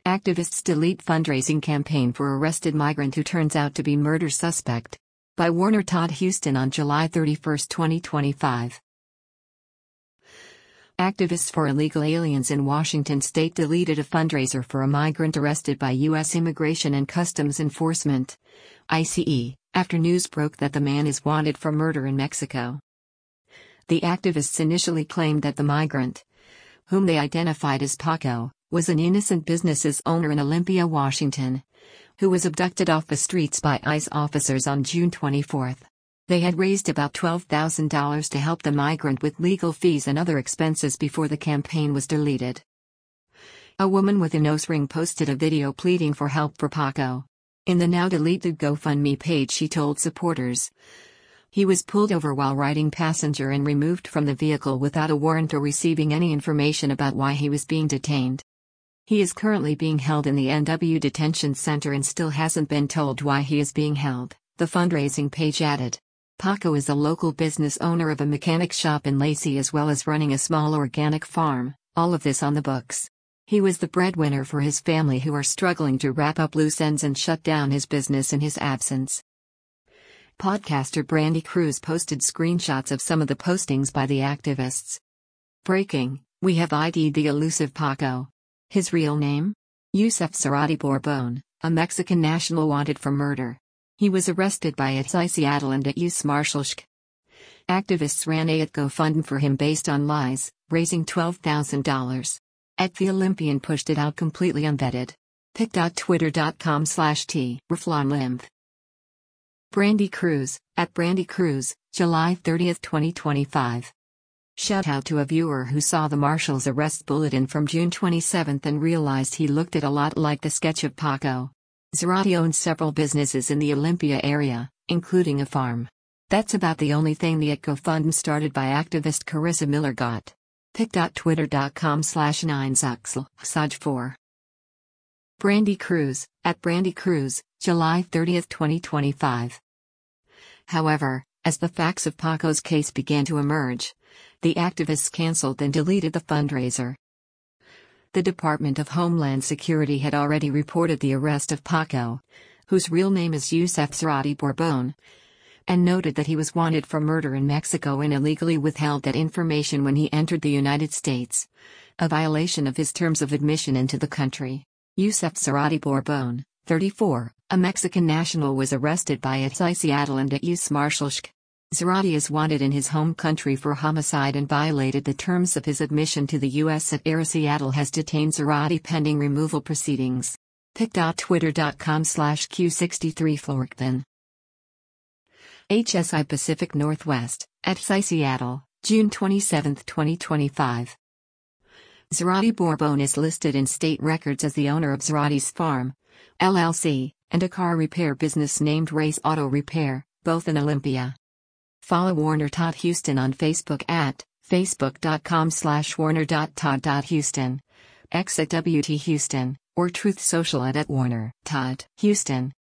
Activists delete fundraising campaign for arrested migrant who turns out to be murder suspect. By Warner Todd Huston on July 31, 2025. Activists for illegal aliens in Washington state deleted a fundraiser for a migrant arrested by U.S. Immigration and Customs Enforcement (ICE) after news broke that the man is wanted for murder in Mexico. The activists initially claimed that the migrant, whom they identified as Paco, was an innocent business's owner in Olympia, Washington, who was abducted off the streets by ICE officers on June 24. They had raised about $12,000 to help the migrant with legal fees and other expenses before the campaign was deleted. A woman with a nose ring posted a video pleading for help for Paco. In the now-deleted GoFundMe page, she told supporters, "He was pulled over while riding passenger and removed from the vehicle without a warrant or receiving any information about why he was being detained. He is currently being held in the NW Detention Center and still hasn't been told why he is being held," the fundraising page added. Paco is a local business owner of a mechanic shop in Lacey as well as running a small organic farm, all of this on the books. He was the breadwinner for his family who are struggling to wrap up loose ends and shut down his business in his absence. Podcaster Brandy Cruz posted screenshots of some of the postings by the activists. Breaking: we have ID'd the elusive Paco. His real name? Yusef Zarate Borbon, a Mexican national wanted for murder. He was arrested by ICE Seattle and at US Marshals. Activists ran a GoFundMe for him based on lies, raising $12,000. The Olympian pushed it out completely unvetted. pic.twitter.com/t Reflon Brandy Cruz, @Brandy Cruz, July 30, 2025. Shout out to a viewer who saw the Marshals arrest bulletin from June 27 and realized he looked a lot like the sketch of Paco. Zarate owns several businesses in the Olympia area, including a farm. That's about the only thing the GoFundMe started by activist Carissa Miller got. pic.twitter.com/9zuxl/Saj4 Brandy Cruz, @Brandy Cruz, July 30, 2025. However, as the facts of Paco's case began to emerge, the activists canceled and deleted the fundraiser. The Department of Homeland Security had already reported the arrest of Paco, whose real name is Yusef Zarate Borbon, and noted that he was wanted for murder in Mexico and illegally withheld that information when he entered the United States, a violation of his terms of admission into the country. Yusef Zarate Borbon, 34, a Mexican national, was arrested by ICE Seattle and at US Marshals. Zarate is wanted in his home country for homicide and violated the terms of his admission to the U.S. ICE Seattle has detained Zarate pending removal proceedings. pic.twitter.com/Q63Florkton HSI Pacific Northwest, @ICE Seattle, June 27, 2025. Zarate Borbon is listed in state records as the owner of Zarate's Farm, LLC, and a car repair business named Race Auto Repair, both in Olympia. Follow Warner Todd Huston on Facebook at facebook.com/warner.todd.huston, X @WT Huston, or Truth Social @Warner Todd Huston.